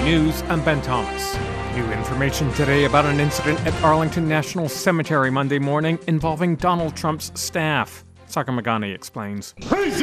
News, I'm Ben Thomas. New information today about an incident at Arlington National Cemetery Monday morning involving Donald Trump's staff. Saka Magani explains.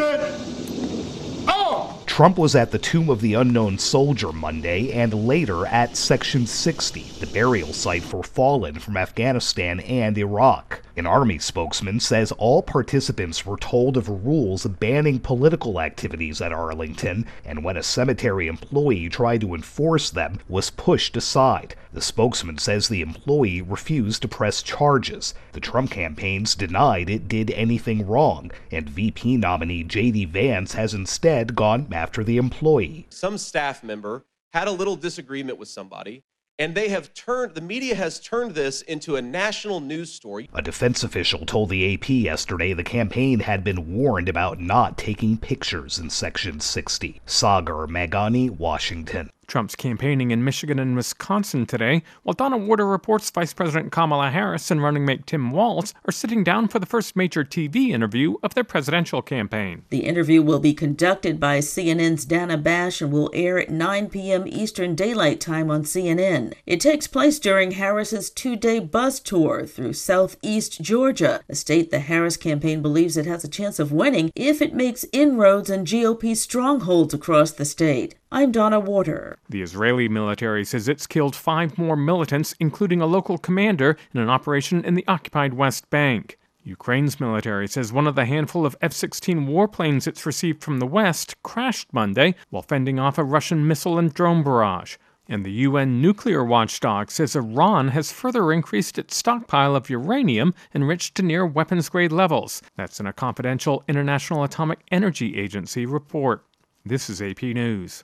Trump was at the Tomb of the Unknown Soldier Monday and later at Section 60, the burial site for fallen from Afghanistan and Iraq. An Army spokesman says all participants were told of rules banning political activities at Arlington, and when a cemetery employee tried to enforce them, was pushed aside. The spokesman says the employee refused to press charges. The Trump campaign's denied it did anything wrong, and VP nominee J.D. Vance has instead gone after the employee. Some staff member had a little disagreement with somebody, and the media has turned this into a national news story. A defense official told the AP yesterday the campaign had been warned about not taking pictures in Section 60. Sagar Magani, Washington. Trump's campaigning in Michigan and Wisconsin today, while Donna Warder reports Vice President Kamala Harris and running mate Tim Walz are sitting down for the first major TV interview of their presidential campaign. The interview will be conducted by CNN's Dana Bash and will air at 9 p.m. Eastern Daylight Time on CNN. It takes place during Harris's two-day bus tour through southeast Georgia, a state the Harris campaign believes it has a chance of winning if it makes inroads on GOP strongholds across the state. I'm Donna Warder. The Israeli military says it's killed 5 more militants, including a local commander, in an operation in the occupied West Bank. Ukraine's military says one of the handful of F-16 warplanes it's received from the West crashed Monday while fending off a Russian missile and drone barrage. And the UN nuclear watchdog says Iran has further increased its stockpile of uranium enriched to near weapons-grade levels. That's in a confidential International Atomic Energy Agency report. This is AP News.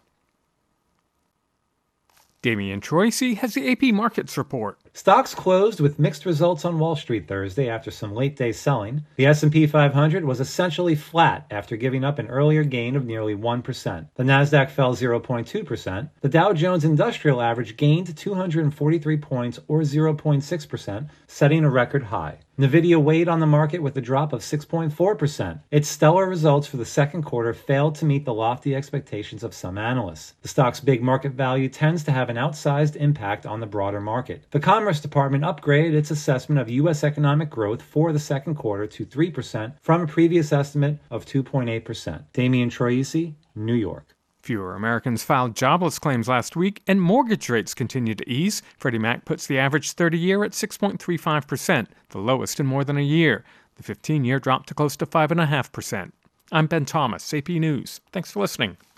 Damian Troisi has the AP Markets report. Stocks closed with mixed results on Wall Street Thursday after some late-day selling. The S&P 500 was essentially flat after giving up an earlier gain of nearly 1%. The Nasdaq fell 0.2%. The Dow Jones Industrial Average gained 243 points or 0.6%, setting a record high. NVIDIA weighed on the market with a drop of 6.4%. Its stellar results for the second quarter failed to meet the lofty expectations of some analysts. The stock's big market value tends to have an outsized impact on the broader market. The Commerce Department upgraded its assessment of U.S. economic growth for the second quarter to 3% from a previous estimate of 2.8%. Damian Troisi, New York. Fewer Americans filed jobless claims last week, and mortgage rates continue to ease. Freddie Mac puts the average 30-year at 6.35%, the lowest in more than a year. The 15-year dropped to close to 5.5%. I'm Ben Thomas, AP News. Thanks for listening.